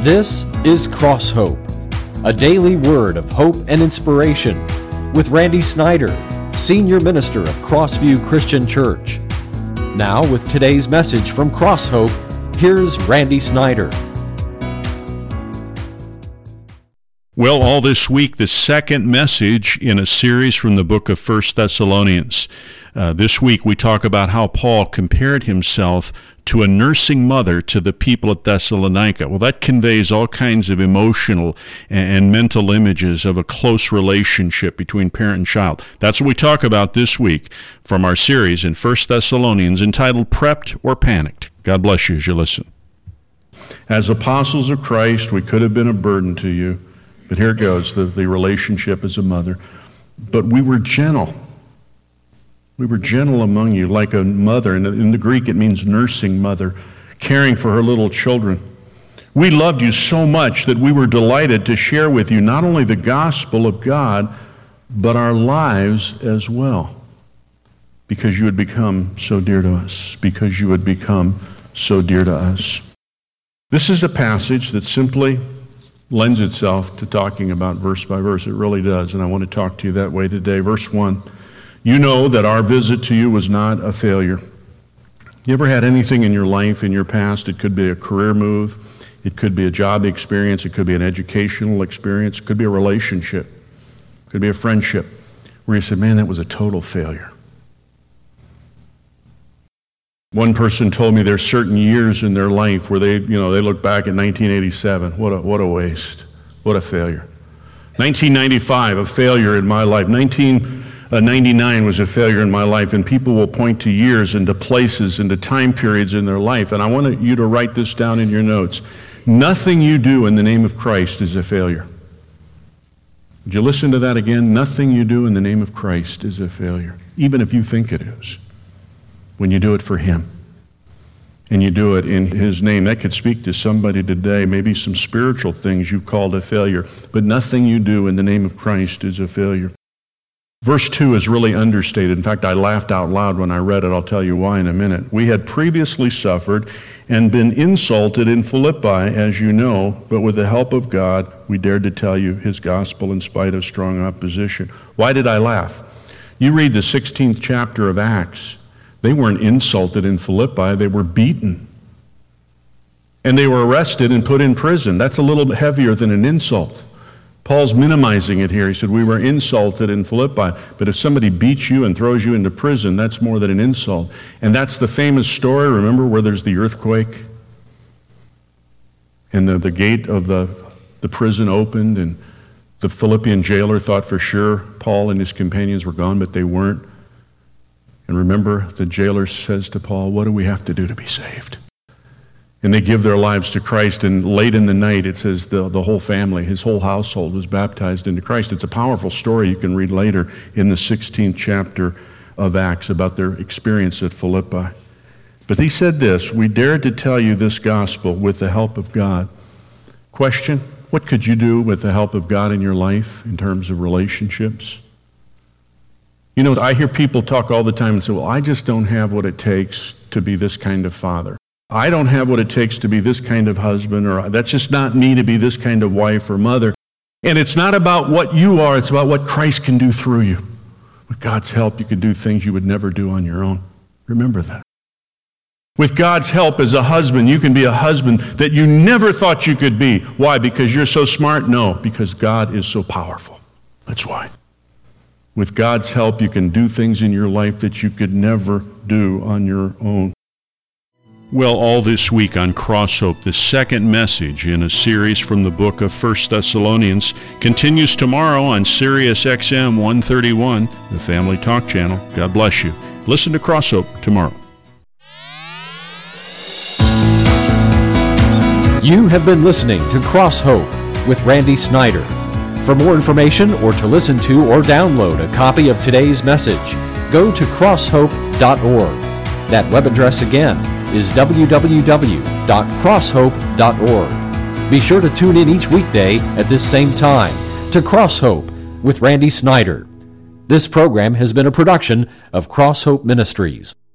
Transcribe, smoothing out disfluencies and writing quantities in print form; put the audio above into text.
This is Cross Hope, a daily word of hope and inspiration with Randy Snyder, Senior Minister of Crossview Christian Church. Now with today's message from Cross Hope, here's Randy Snyder. Well, all this week, the second message in a series from the book of 1 Thessalonians. This week, we talk about how Paul compared himself to a nursing mother to the people at Thessalonica. Well, that conveys all kinds of emotional and mental images of a close relationship between parent and child. That's what we talk about this week from our series in 1 Thessalonians entitled Prepped or Panicked. God bless you as you listen. As apostles of Christ, we could have been a burden to you. But here it goes, the relationship as a mother. But we were gentle. We were gentle among you, like a mother. And in the Greek, it means nursing mother, caring for her little children. We loved you so much that we were delighted to share with you not only the gospel of God, but our lives as well. Because you had become so dear to us. Because you had become so dear to us. This is a passage that simply lends itself to talking about verse by verse. It really does, and I want to talk to you that way today. Verse 1, you know that our visit to you was not a failure. You ever had anything in your life, in your past? It could be a career move, it could be a job experience, it could be an educational experience, it could be a relationship, it could be a friendship, where you said, man, that was a total failure. One person told me there's certain years in their life where they look back at 1987. What a waste. What a failure. 1995, a failure in my life. 1999 was a failure in my life, and people will point to years and to places and to time periods in their life. And I want you to write this down in your notes. Nothing you do in the name of Christ is a failure. Would you listen to that again? Nothing you do in the name of Christ is a failure, even if you think it is. When you do it for Him, and you do it in His name. That could speak to somebody today, maybe some spiritual things you've called a failure, but nothing you do in the name of Christ is a failure. Verse 2 is really understated. In fact, I laughed out loud when I read it. I'll tell you why in a minute. We had previously suffered and been insulted in Philippi, as you know, but with the help of God, we dared to tell you His gospel in spite of strong opposition. Why did I laugh? You read the 16th chapter of Acts. They weren't insulted in Philippi, they were beaten. And they were arrested and put in prison. That's a little heavier than an insult. Paul's minimizing it here. He said, we were insulted in Philippi, but if somebody beats you and throws you into prison, that's more than an insult. And that's the famous story, remember, where there's the earthquake? And the gate of the prison opened, and the Philippian jailer thought for sure Paul and his companions were gone, but they weren't. And remember, the jailer says to Paul, what do we have to do to be saved? And they give their lives to Christ, and late in the night, it says the whole family, his whole household was baptized into Christ. It's a powerful story you can read later in the 16th chapter of Acts about their experience at Philippi. But he said this, we dared to tell you this gospel with the help of God. Question, what could you do with the help of God in your life in terms of relationships? You know, I hear people talk all the time and say, well, I just don't have what it takes to be this kind of father. I don't have what it takes to be this kind of husband, or that's just not me to be this kind of wife or mother. And it's not about what you are, it's about what Christ can do through you. With God's help, you can do things you would never do on your own. Remember that. With God's help as a husband, you can be a husband that you never thought you could be. Why? Because you're so smart? No, because God is so powerful. That's why. With God's help, you can do things in your life that you could never do on your own. Well, all this week on Cross Hope, the second message in a series from the book of 1 Thessalonians continues tomorrow on Sirius XM 131, the Family Talk Channel. God bless you. Listen to Cross Hope tomorrow. You have been listening to Cross Hope with Randy Snyder. For more information or to listen to or download a copy of today's message, go to crosshope.org. That web address again is www.crosshope.org. Be sure to tune in each weekday at this same time to Cross Hope with Randy Snyder. This program has been a production of Cross Hope Ministries.